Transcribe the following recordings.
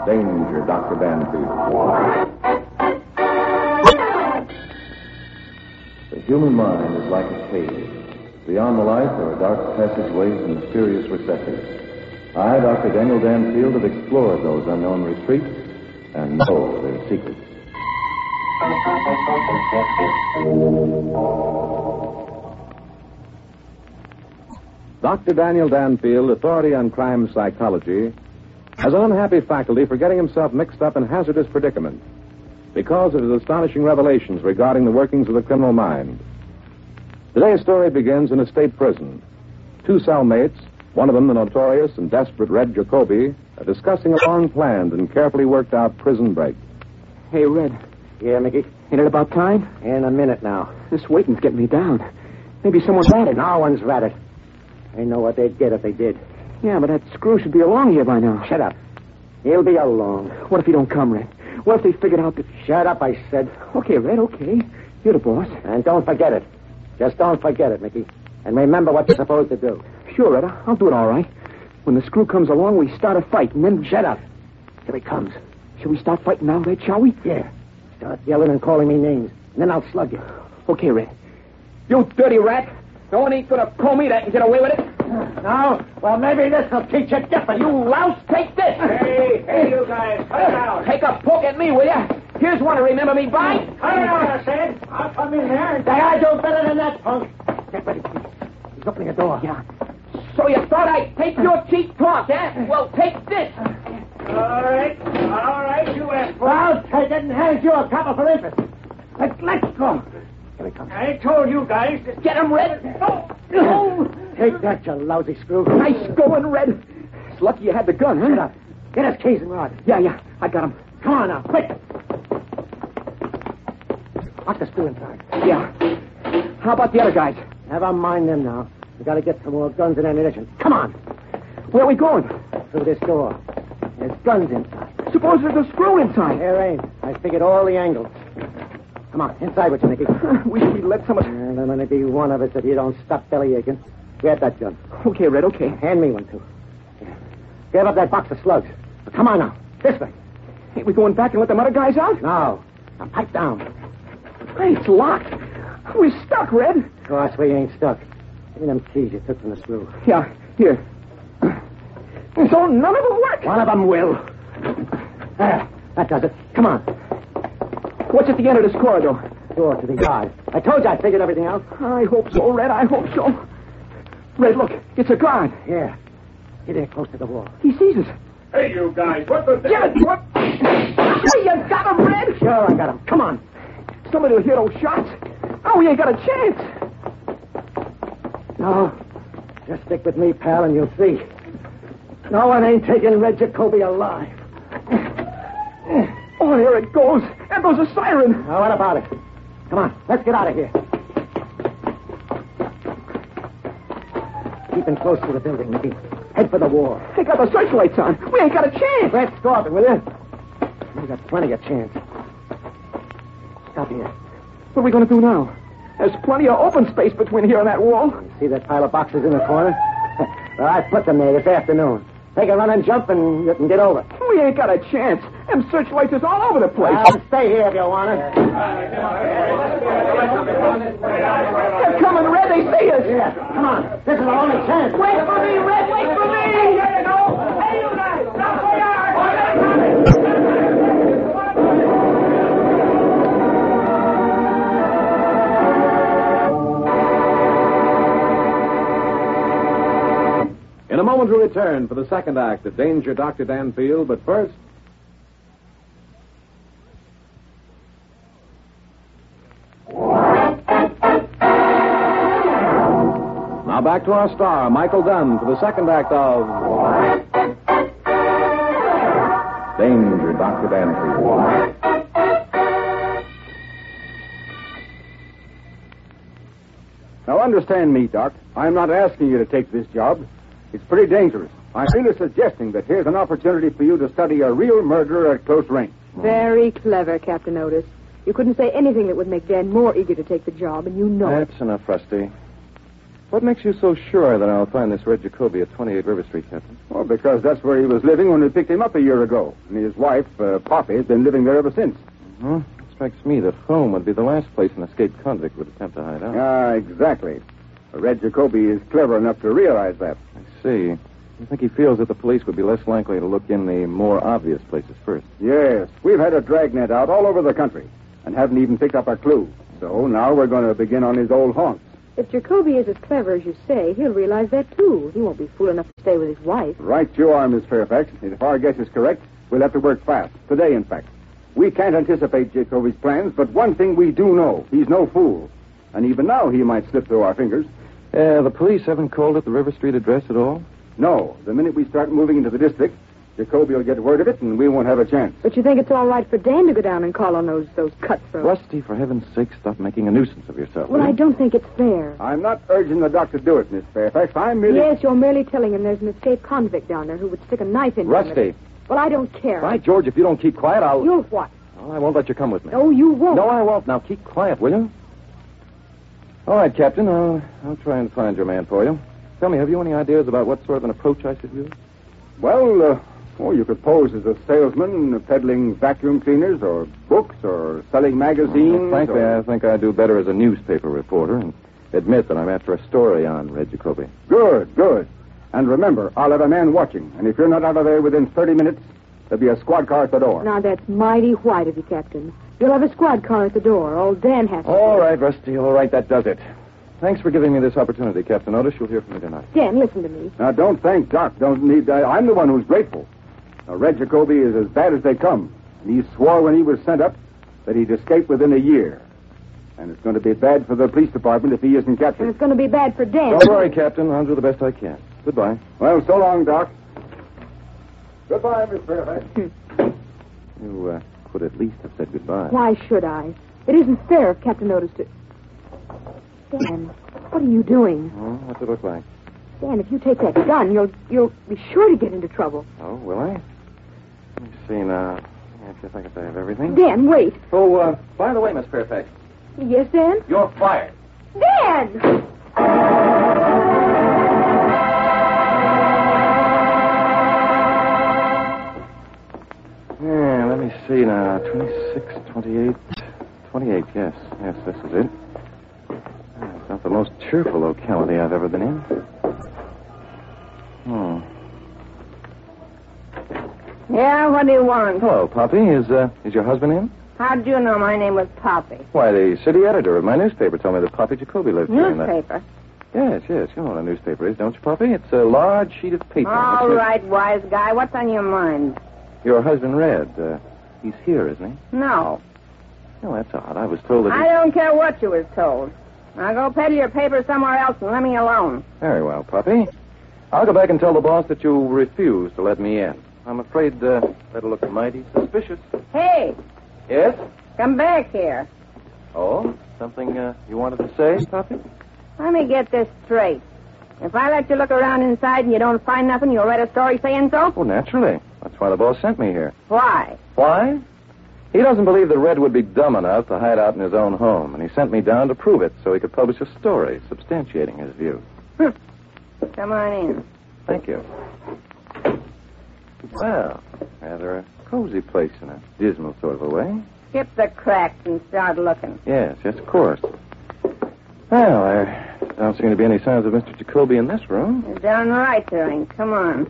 Danger, Dr. Danfield. The human mind is like a cave. Beyond the light, there are dark passageways and mysterious recesses. I, Dr. Daniel Danfield, have explored those unknown retreats and know their secrets. Dr. Daniel Danfield, authority on crime psychology, has an unhappy faculty for getting himself mixed up in hazardous predicaments because of his astonishing revelations regarding the workings of the criminal mind. Today's story begins in a state prison. Two cellmates, one of them the notorious and desperate Red Jacoby, are discussing a long-planned and carefully worked-out prison break. Hey, Red. Yeah, Mickey? Ain't it about time? In a minute now. This waiting's getting me down. Maybe someone's ratted. No one's ratted. They know what they'd get if they did. Yeah, but that screw should be along here by now. Shut up. He'll be along. What if he don't come, Red? What if they figured out that... Shut up, I said. Okay, Red, okay. You're the boss. And don't forget it. Just don't forget it, Mickey. And remember what you're supposed to do. Sure, Red. I'll do it all right. When the screw comes along, we start a fight, and then... Shut up. Here he comes. Shall we start fighting now, Red, shall we? Yeah. Start yelling and calling me names, and then I'll slug you. Okay, Red. You dirty rat. No one ain't gonna call me that and get away with it. No? Well, maybe this'll teach you different. You louse, take this. Hey, you guys, cut it out. Take a poke at me, will ya? Here's one to remember me by. Cut it out, I said. I'll come in there and... I do better than that, punk. Get ready, please. He's opening a door. Yeah. So you thought I'd take your cheap talk, eh? Well, take this. All right, you asked for it. I'll take it and hand you a couple for interest. Let's go. Here he comes. I told you guys. Get him, Red. Oh. Take that, you lousy screw. Nice going, Red. It's lucky you had the gun, huh? Get up. Get his keys and rod. Yeah. I got him. Come on now, quick. Lock the screw inside. Yeah. How about the other guys? Never mind them now. We got to get some more guns and ammunition. Come on. Where are we going? Through this door. There's guns inside. Suppose there's a screw inside. There ain't. I figured all the angles. Come on, inside with you, Mickey. Wish we'd let some of... There's only be one of us if you don't stop belly aching. Grab that gun. Okay, Red, okay. Hand me one, too. Yeah. Grab up that box of slugs. Come on now. This way. Ain't we going back and let them other guys out? No. Now pipe down. Hey, it's locked. We're stuck, Red. Of course we ain't stuck. Give me them keys you took from the screw. Yeah, here. So none of them work. One of them will. There. That does it. Come on. What's at the end of this corridor? Door to the yard. I told you I figured everything out. I hope so, Red. I hope so. Red, look. It's a guard. Yeah. Get there close to the wall. He sees us. Hey, you guys, what the... Give it! What? Hey, you got him, Red? Sure, I got him. Come on. Somebody will hear those shots. Oh, we ain't got a chance. No. Just stick with me, pal, and you'll see. No one ain't taking Red Jacoby alive. Oh, here it goes. And there's a siren. Now, what about it? Come on, let's get out of here. Keep in close to the building, Mickey. Head for the wall. They got the searchlights on. We ain't got a chance. Let's stop it, will you? We got plenty of chance. Stop here. What are we going to do now? There's plenty of open space between here and that wall. See that pile of boxes in the corner? Well, I put them there this afternoon. Take a run and jump and you can get over. We ain't got a chance. Them searchlights is all over the place. Stay here if you want to. They're coming, Red. They see us. Yeah, come on. This is our only chance. Wait for me, Red. Wait for me. Here you go. Hey, you guys, stop where you are. In a moment, we return for the second act of Danger, Dr. Danfield, but first... Now back to our star, Michael Dunn, for the second act of... Danger, Dr. Danfield. Now, understand me, Doc. I'm not asking you to take this job. It's pretty dangerous. I'm really suggesting that here's an opportunity for you to study a real murderer at close range. Very clever, Captain Otis. You couldn't say anything that would make Dan more eager to take the job, and you know it. That's enough, Rusty. What makes you so sure that I'll find this Red Jacoby at 28 River Street, Captain? Well, because that's where he was living when we picked him up a year ago. And his wife, Poppy, has been living there ever since. Mm-hmm. It strikes me that home would be the last place an escaped convict would attempt to hide out. Exactly. Red Jacoby is clever enough to realize that. I see. I think he feels that the police would be less likely to look in the more obvious places first. Yes. We've had a dragnet out all over the country and haven't even picked up a clue. So now we're going to begin on his old haunts. If Jacoby is as clever as you say, he'll realize that, too. He won't be fool enough to stay with his wife. Right you are, Miss Fairfax. And if our guess is correct, we'll have to work fast. Today, in fact. We can't anticipate Jacoby's plans, but one thing we do know. He's no fool. And even now he might slip through our fingers. The police haven't called at the River Street address at all? No. The minute we start moving into the district, Jacoby will get word of it, and we won't have a chance. But you think it's all right for Dan to go down and call on those cutthroats? Rusty, for heaven's sake, stop making a nuisance of yourself. Well, I don't think it's fair. I'm not urging the doc to do it, Miss Fairfax. I'm merely... Yes, you're merely telling him there's an escaped convict down there who would stick a knife in him. Rusty. Well, I don't care. By George, if you don't keep quiet, I'll... You'll what? Oh, I won't let you come with me. No, you won't. No, I won't. Now, keep quiet, will you? All right, Captain. I'll try and find your man for you. Tell me, have you any ideas about what sort of an approach I should use? Well, you could pose as a salesman peddling vacuum cleaners or books or selling magazines. Well, frankly, I think I'd do better as a newspaper reporter and admit that I'm after a story on Red Jacoby. Good. And remember, I'll have a man watching. And if you're not out of there within 30 minutes, there'll be a squad car at the door. Now, that's mighty white of you, Captain. You'll have a squad car at the door. Old Dan has to. All right, Rusty. All right, that does it. Thanks for giving me this opportunity, Captain Otis. You'll hear from me tonight. Dan, listen to me. Now, don't thank Doc. I'm the one who's grateful. Now, Red Jacoby is as bad as they come. And he swore when he was sent up that he'd escape within a year. And it's going to be bad for the police department if he isn't captured. And it's going to be bad for Dan. Don't worry, Captain. I'll do the best I can. Goodbye. Well, so long, Doc. Goodbye, Miss Fairfax. You could at least have said goodbye. Why should I? It isn't fair if Captain Otis to... Dan, what are you doing? Oh, what's it look like? Dan, if you take that gun, you'll be sure to get into trouble. Oh, will I? Let me see now. I guess I have everything. Dan, wait. Oh, by the way, Miss Fairfax, Yes, Dan? you're fired. Dan! Yeah, let me see now. 26, 28, 28, yes. Yes, this is it. It's not the most cheerful locality I've ever been in. Yeah, what do you want? Hello, Poppy. Is your husband in? How'd you know my name was Poppy? Why, the city editor of my newspaper told me that Poppy Jacoby lived here. Newspaper? Yes. You know what a newspaper is, don't you, Poppy? It's a large sheet of paper. All right, wise guy. What's on your mind? Your husband, Red, he's here, isn't he? No. Oh, that's odd. I was told that I don't care what you was told. Now go peddle your paper somewhere else and let me alone. Very well, Poppy. I'll go back and tell the boss that you refuse to let me in. I'm afraid that'll look mighty suspicious. Hey, Yes? come back here. Oh, something you wanted to say, Poppy? Let me get this straight. If I let you look around inside and you don't find nothing, you'll write a story saying so? Oh, naturally. That's why the boss sent me here. Why? Why? He doesn't believe that Red would be dumb enough to hide out in his own home, and he sent me down to prove it so he could publish a story substantiating his view. Come on in. Thank you. Well, rather a cozy place in a dismal sort of a way. Skip the cracks and start looking. Yes, of course. Well, there don't seem to be any signs of Mr. Jacoby in this room. You're darn right there ain't. Come on.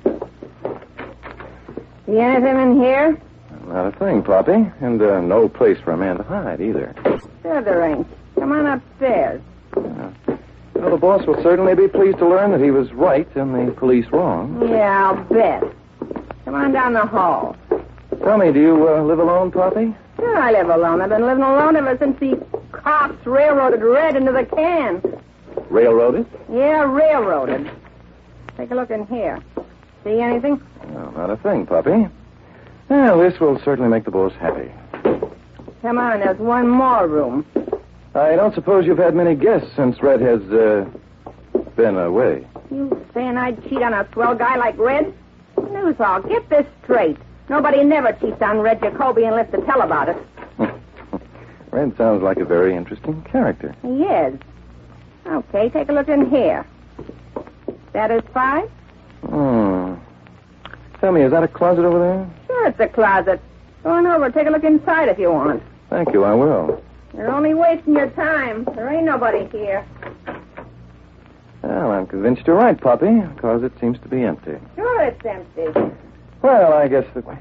See anything in here? Not a thing, Poppy. And no place for a man to hide, either. Sure there ain't. Come on upstairs. Well, the boss will certainly be pleased to learn that he was right and the police wrong. Yeah, I'll bet. Come on down the hall. Tell me, do you live alone, Poppy? Sure, I live alone. I've been living alone ever since the cops railroaded Red into the can. Railroaded? Yeah, railroaded. Take a look in here. See anything? No, not a thing, Poppy. Well, this will certainly make the boss happy. Come on, there's one more room. I don't suppose you've had many guests since Red has, been away. You saying I'd cheat on a swell guy like Red? Newsall, get this straight. Nobody never cheats on Red Jacoby unless to tell about it. Red sounds like a very interesting character. He is. Okay, take a look in here. Satisfied? Tell me, is that a closet over there? Sure, it's a closet. Go on over. Take a look inside if you want. Thank you, I will. You're only wasting your time. There ain't nobody here. Well, I'm convinced you're right, Poppy, because it seems to be empty. Sure, it's empty. Well, I guess that...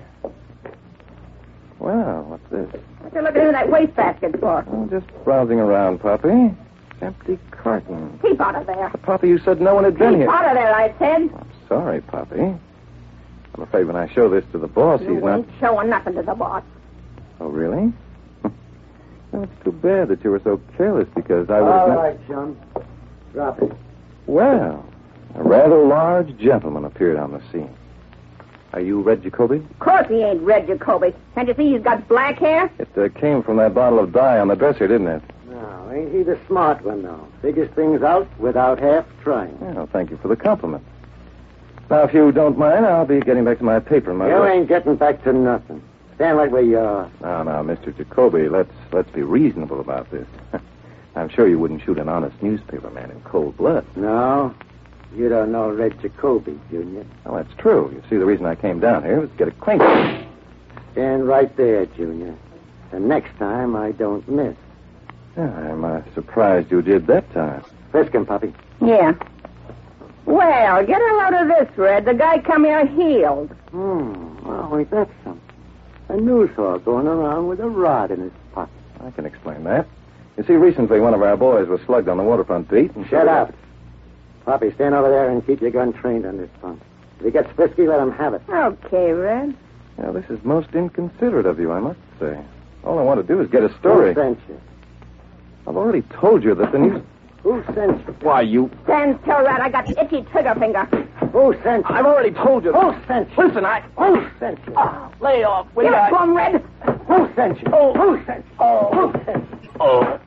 Well, what's this? What you looking into that wastebasket for? Oh, just browsing around, Poppy. Empty carton. Keep out of there. Poppy, you said no one had been Keep here. out of there, I said. I'm sorry, Poppy. I'm afraid when I show this to the boss, he's You not... ain't showing nothing to the boss. Oh, really? Well, it's too bad that you were so careless because I was... All right, chum. Drop it. Well, a rather large gentleman appeared on the scene. Are you Red Jacoby? Of course he ain't Red Jacoby. Can't you see he's got black hair? It came from that bottle of dye on the dresser, didn't it? No, ain't he the smart one, though? Figures things out without half trying. Well, thank you for the compliment. Now, if you don't mind, I'll be getting back to my paper. You ain't getting back to nothing. Stand right where you are. Now, Mr. Jacoby, let's be reasonable about this. I'm sure you wouldn't shoot an honest newspaper man in cold blood. No, you don't know Red Jacoby, Junior. Well, that's true. You see, the reason I came down here was to get acquainted. Stand right there, Junior. The next time I don't miss. Yeah, I'm surprised you did that time. Frisk him, Poppy. Yeah. Well, get a load of this, Red. The guy come here healed. Well, ain't that something? A news hawk going around with a rod in his pocket. I can explain that. You see, recently one of our boys was slugged on the waterfront beat. And Shut up. Poppy, stand over there and keep your gun trained on this punk. If he gets frisky, let him have it. Okay, Red. Now, this is most inconsiderate of you, I must say. All I want to do is get a story. Who sent you? I've already told you that the news... Who sent you? Why, you... Stand still, Red. I got the itchy trigger finger. Who sent you? I've already told you. Who sent you? Listen, Who sent you? Lay off. Give it to him, Red. Who sent you? Who sent you? Who sent you? Oh.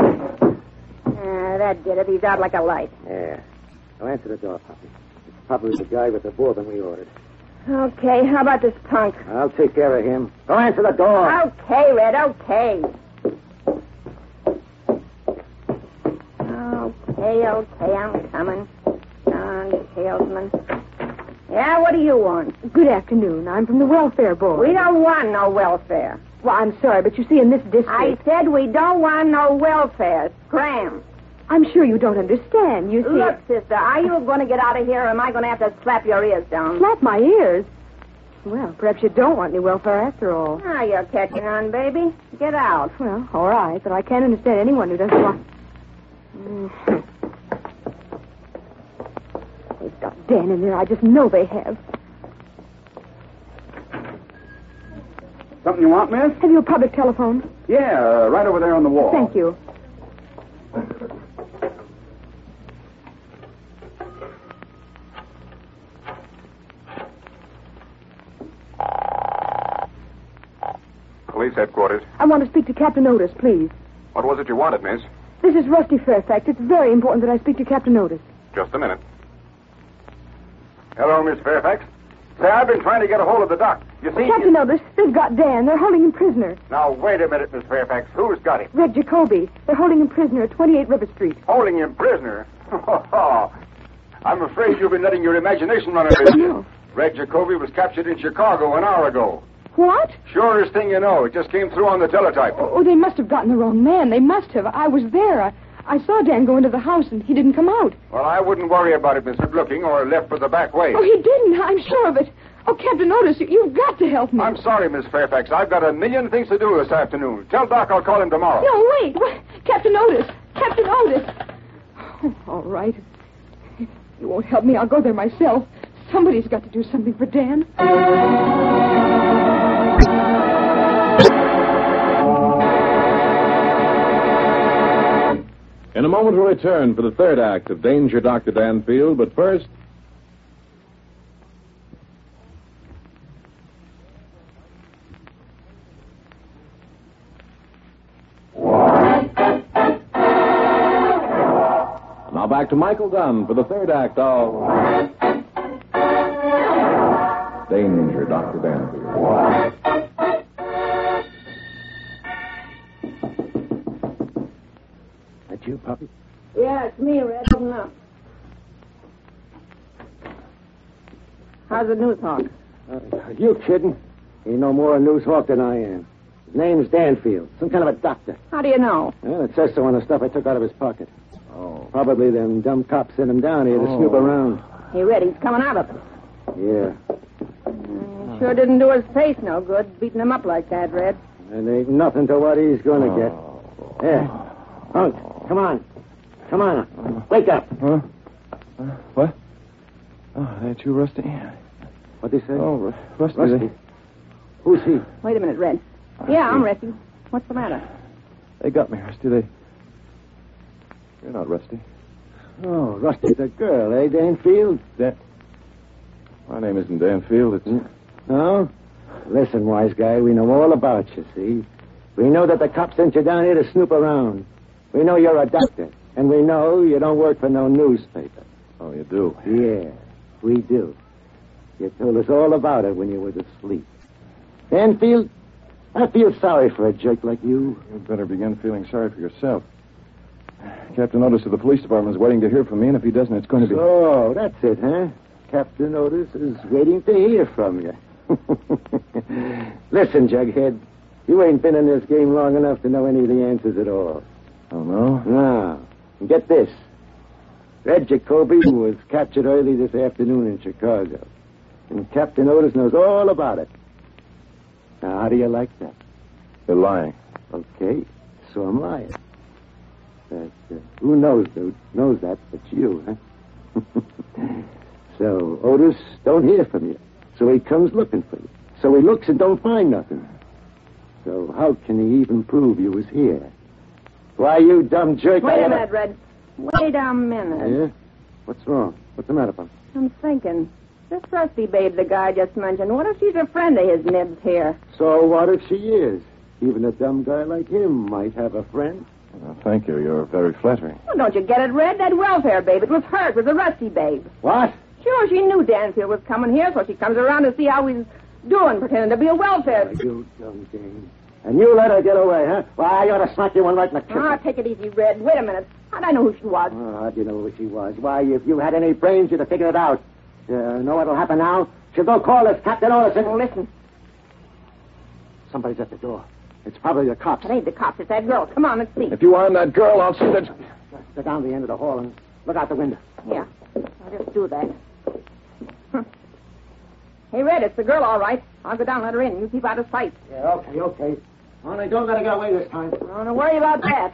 That did it. He's out like a light. Yeah. Go answer the door, Poppy. It's probably the guy with the bourbon we ordered. Okay, how about this punk? I'll take care of him. Go answer the door. Okay, Red, okay. Okay, I'm coming. Salesman. Yeah, what do you want? Good afternoon. I'm from the welfare board. We don't want no welfare. Well, I'm sorry, but you see, in this district... I said we don't want no welfare. Scram. I'm sure you don't understand. You see... Look, sister, are you going to get out of here, or am I going to have to slap your ears down? Slap my ears? Well, perhaps you don't want any welfare after all. Ah, you're catching on, baby. Get out. Well, all right, but I can't understand anyone who doesn't want... They've got Dan in there. I just know they have. Something you want, miss? Have you a public telephone? Yeah, right over there on the wall. Thank you. Police headquarters. I want to speak to Captain Otis, please. What was it you wanted, miss? This is Rusty Fairfax. It's very important that I speak to Captain Otis. Just a minute. Hello, Miss Fairfax. Say, I've been trying to get a hold of the doc. You see... Captain Otis, they've got Dan. They're holding him prisoner. Now, wait a minute, Miss Fairfax. Who's got him? Red Jacoby. They're holding him prisoner at 28 River Street. Holding him prisoner? I'm afraid you've been letting your imagination run a bit. No. Red Jacoby was captured in Chicago an hour ago. What? Surest thing you know. It just came through on the teletype. Oh, they must have gotten the wrong man. They must have. I was there. I saw Dan go into the house, and he didn't come out. Well, I wouldn't worry about it, Miss Good Looking, or left for the back way. Oh, he didn't. I'm sure of it. Oh, Captain Otis, you've got to help me. I'm sorry, Miss Fairfax. I've got a million things to do this afternoon. Tell Doc I'll call him tomorrow. No, wait. Captain Otis. Captain Otis. Oh, all right. If you won't help me, I'll go there myself. Somebody's got to do something for Dan. In a moment, we'll return for the third act of Danger, Dr. Danfield, but first... Now back to Michael Dunn for the third act of Danger, Dr. Danfield. That you, Poppy? Yeah, Yeah, it's me, Red. Open up. How's the news hawk? Are you kidding? He no more a news hawk than I am. His name's Danfield. Some kind of a doctor. How do you know? Well, it says so on the stuff I took out of his pocket. Oh. Probably them dumb cops sent him down here to snoop around. Hey, Red, he's coming out of it. Yeah. Sure didn't do his face no good, beating him up like that, Red. And ain't nothing to what he's going to get. There. Punk, come on. Come on. Wake up. Huh? What? Oh, that's you, Rusty? What'd he say? Oh, Rusty. Rusty. Who's he? Wait a minute, Red. Yeah, I'm Rusty. What's the matter? They got me, Rusty. You're not Rusty. Oh, Rusty's a girl, eh, Danfield? My name isn't Danfield. It's... No? Listen, wise guy, we know all about you, see? We know that the cops sent you down here to snoop around. We know you're a doctor. And we know you don't work for no newspaper. Oh, you do? Yeah, we do. You told us all about it when you were asleep. Danfield, I feel sorry for a jerk like you. You'd better begin feeling sorry for yourself. Captain Otis of the police department is waiting to hear from me, and if he doesn't, it's going to be... Oh, that's it, huh? Captain Otis is waiting to hear from you. Listen, Jughead, you ain't been in this game long enough to know any of the answers at all. Oh, no? No. And get this. Red Jacoby was captured early this afternoon in Chicago. And Captain Otis knows all about it. Now, how do you like that? You're lying. Okay, so I'm lying. But who knows that but you, huh? So Otis don't hear from you. So he comes looking for you. So he looks and don't find nothing. So how can he even prove you was here? Why, you dumb jerk... Wait a minute, Red. Wait a minute. Yeah? What's wrong? What's the matter, Punk? I'm thinking. This Rusty babe the guy just mentioned, what if she's a friend of his Nibs here? So what if she is? Even a dumb guy like him might have a friend. Well, thank you. You're very flattering. Well, don't you get it, Red? That welfare babe, it was her. It was a Rusty babe. What? Sure, she knew Danfield was coming here, so she comes around to see how he's doing, pretending to be a welfare... You dumb game. And you let her get away, huh? Why, I ought to smack you one right in the kidney. Take it easy, Red. Wait a minute. How'd I know who she was? Oh, how'd you know who she was? Why, if you had any brains, you'd have figured it out. Know what'll happen now? She'll go call us Captain Otis. Oh, listen. Somebody's at the door. It's probably the cops. It ain't the cops. It's that girl. Come on, let's see. If you arm that girl, I'll see that... Go down the end of the hall and look out the window. Yeah, I'll just do that. Hey, Red, it's the girl, all right. I'll go down and let her in. You keep out of sight. Yeah, okay. Only don't let her get away this time. Don't worry about that.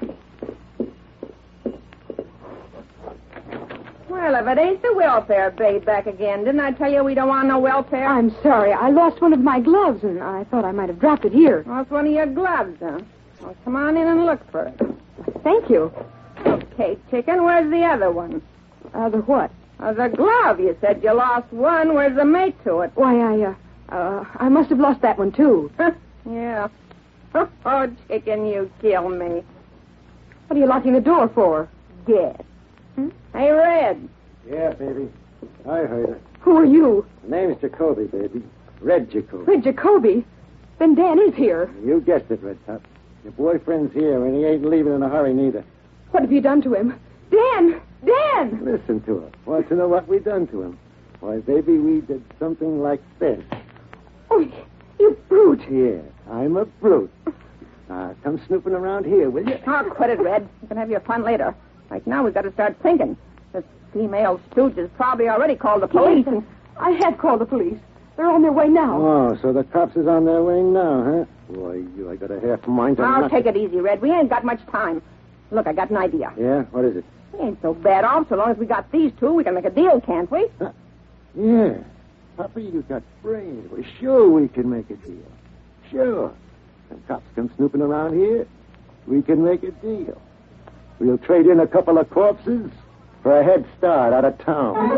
Well, if it ain't the welfare babe back again, didn't I tell you we don't want no welfare? I'm sorry. I lost one of my gloves, and I thought I might have dropped it here. Lost one of your gloves, huh? Well, come on in and look for it. Thank you. Okay, chicken, where's the other one? The what? The glove. You said you lost one. Where's the mate to it? Why, I must have lost that one, too. Yeah. Oh, chicken, you kill me. What are you locking the door for? Guess. Hey, Red. Yeah, baby. I heard her. Who are you? The name's Jacoby, baby. Red Jacoby. Red Jacoby? Then Dan is here. You guessed it, Red Top. Your boyfriend's here, and he ain't leaving in a hurry, neither. What have you done to him? Dan! Dan! Listen to her. Want to know what we done to him? Why, baby, we did something like this. Oh, you brute. Yeah, I'm a brute. Now, come snooping around here, will you? Oh, quit it, Red. You can have your fun later. Right now, we've got to start thinking. This female stooge has probably already called the police. Yes, I have called the police. They're on their way now. Oh, so the cops is on their way now, huh? Boy, I got a half mind to... Now, take it easy, Red. We ain't got much time. Look, I got an idea. Yeah? What is it? We ain't so bad off. So long as we got these two, we can make a deal, can't we? Yeah. Papa, you got brains. Well, sure we can make a deal. Sure. When cops come snooping around here, we can make a deal. We'll trade in a couple of corpses for a head start out of town.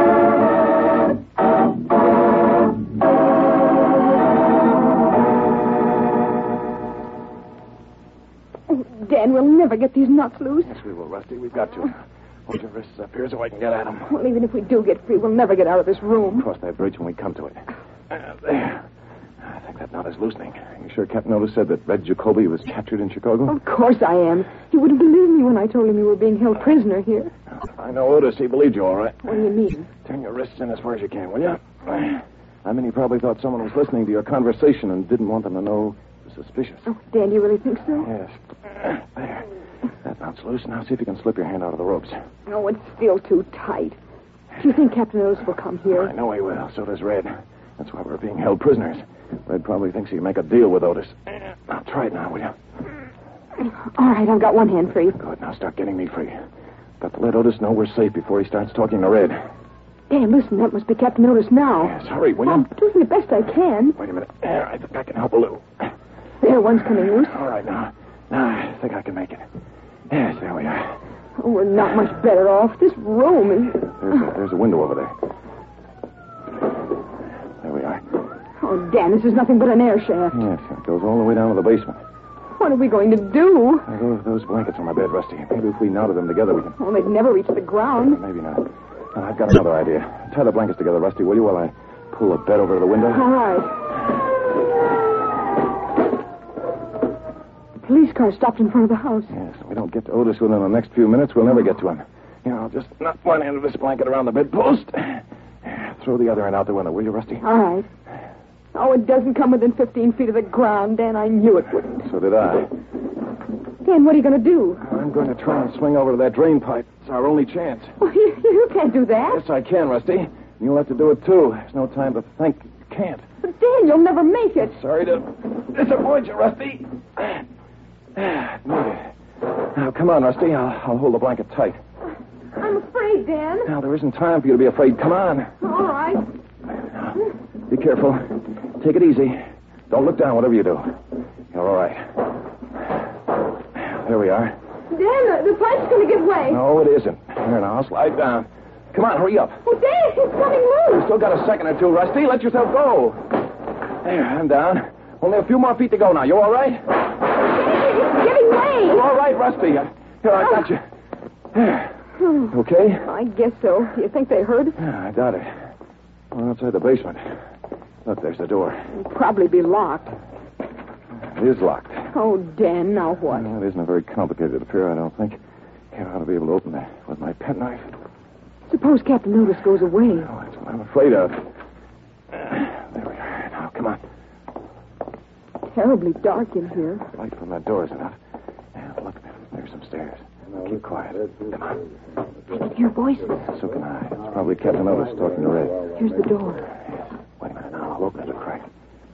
Dan, we'll never get these nuts loose. Yes, we will, Rusty. We've got to. Hold your wrists up here so I can get at them. Well, even if we do get free, we'll never get out of this room. Cross that bridge when we come to it. There. I think that now about his loosening. You sure Captain Otis said that Red Jacoby was captured in Chicago? Of course I am. He wouldn't believe me when I told him you were being held prisoner here. I know Otis. He believed you all right. What do you mean? Turn your wrists in as far as you can, will you? I mean, he probably thought someone was listening to your conversation and didn't want them to know it was suspicious. Oh, Dan, do you really think so? Yes. There. That knot's loose. Now see if you can slip your hand out of the ropes. Oh, it's still too tight. Do you think Captain Otis will come here? I know he will. So does Red. That's why we're being held prisoners. Red probably thinks he can make a deal with Otis. Now, try it now, will you? All right, I've got one hand free. Good. Now start getting me free. Got to let Otis know we're safe before he starts talking to Red. Dan, listen, that must be Captain Otis now. Yes, hurry, will you? I'm doing the best I can. Wait a minute. There, I think I can help a little. There, one's coming loose. All right, now I think I can make it. Yes, there we are. Oh, we're not much better off. This room is... There's a window over there. There we are. Oh, Dan, this is nothing but an air shaft. Yes, it goes all the way down to the basement. What are we going to do? Those blankets on my bed, Rusty. Maybe if we knotted them together, we can... Oh, they'd never reach the ground. Maybe not. I've got another idea. Tie the blankets together, Rusty, will you, while I pull the bed over to the window? All right. The police car stopped in front of the house. Yes, if we don't get to Otis within the next few minutes, we'll never get to him. Here, I'll just knot one end of this blanket around the bedpost. Throw the other end out the window, will you, Rusty? All right. Oh, it doesn't come within 15 feet of the ground, Dan. I knew it wouldn't. So did I. Dan, what are you going to do? I'm going to try and swing over to that drain pipe. It's our only chance. Well, you can't do that. Yes, I can, Rusty. You'll have to do it, too. There's no time to think. You can't. But, Dan, you'll never make it. Sorry to disappoint you, Rusty. Now, come on, Rusty. I'll hold the blanket tight. I'm afraid, Dan. Now, there isn't time for you to be afraid. Come on. All right. Now, be careful. Take it easy. Don't look down, whatever you do. You're all right. There we are. Dan, the pipe's going to give way. No, it isn't. Here, now, I'll slide down. Come on, hurry up. Oh, Dan, it's coming loose. You've still got a second or two, Rusty. Let yourself go. There, I'm down. Only a few more feet to go now. You all right? It's giving way. You're all right, Rusty. Here, I got you. There. Okay? I guess so. Do you think they heard? Yeah, I doubt it. We're outside the basement. Look, there's the door. It'll probably be locked. It is locked. Oh, Dan, now what? Well, it isn't a very complicated affair, I don't think. Here, I ought to be able to open that with my penknife. Suppose Captain Otis goes away. Oh, that's what I'm afraid of. There we are. Now, come on. Terribly dark in here. Light from that door is enough. And look, there's some stairs. Keep quiet. Come on. I can hear voices. So can I. It's probably Captain Otis talking to Red. Here's the door. Yes. Wait a minute now. I'll open it a crack.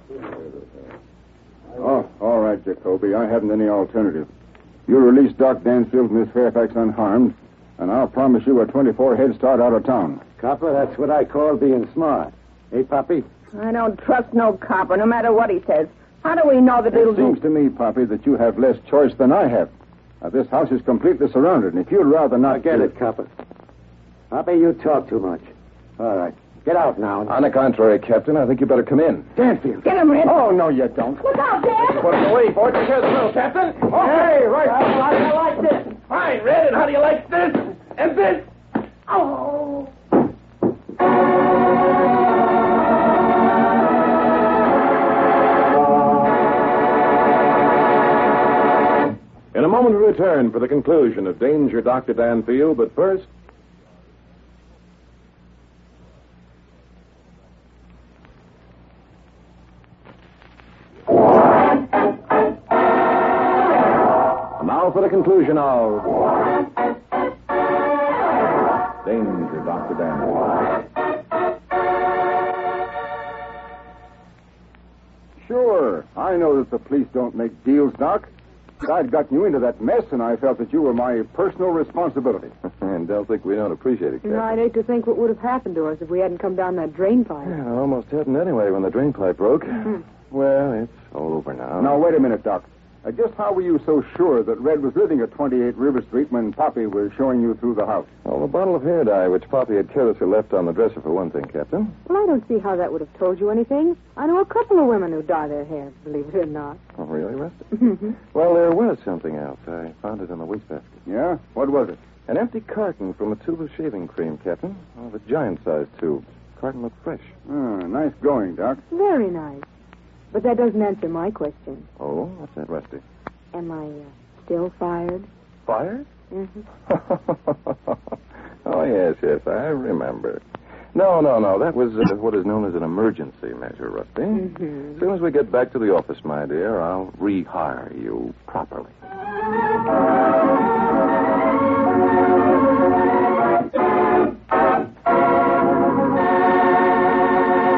Oh, all right, Jacoby. I haven't any alternative. You release Doc Dansfield and Miss Fairfax unharmed, and I'll promise you a 24 head start out of town. Copper, that's what I call being smart. Hey, Poppy? I don't trust no copper, no matter what he says. How do we know that it'll It seems to me, Poppy, that you have less choice than I have. Now, this house is completely surrounded, and if you'd rather not... Forget it, Copper. Poppy, you talk too much. All right. Get out now. On the contrary, Captain, I think you better come in. Dansfield. Get him, Red. Oh, no, you don't. Look out, Dan! Put him away, boys. Here's the little Captain. Oh, Hey, right. How do you like this? fine, Red. And how do you like this? And this? Oh. In a moment, we return for the conclusion of Danger, Dr. Danfield, but first... Now for the conclusion of Danger, Dr. Danfield. Sure. I know that the police don't make deals, Doc. I'd gotten you into that mess, and I felt that you were my personal responsibility. And don't think we don't appreciate it, Captain. I'd hate to think what would have happened to us if we hadn't come down that drain pipe. Yeah, it almost happened anyway when the drain pipe broke. Well, it's all over now. Now, wait a minute, Doc. Just how were you so sure that Red was living at 28 River Street when Poppy was showing you through the house? Well, the bottle of hair dye, which Poppy had carelessly left on the dresser for one thing, Captain. Well, I don't see how that would have told you anything. I know a couple of women who dye their hair, believe it or not. Oh, really, Rusty? Well, there was something else. I found it in the wastebasket. Yeah? What was it? An empty carton from a tube of shaving cream, Captain. One of the giant-sized tubes. Carton looked fresh. Nice going, Doc. Very nice. But that doesn't answer my question. Oh, what's that, Rusty? Am I still fired? Fired? Mm-hmm. Oh, yes, I remember. No. That was what is known as an emergency measure, Rusty. Mm-hmm. As soon as we get back to the office, my dear, I'll rehire you properly.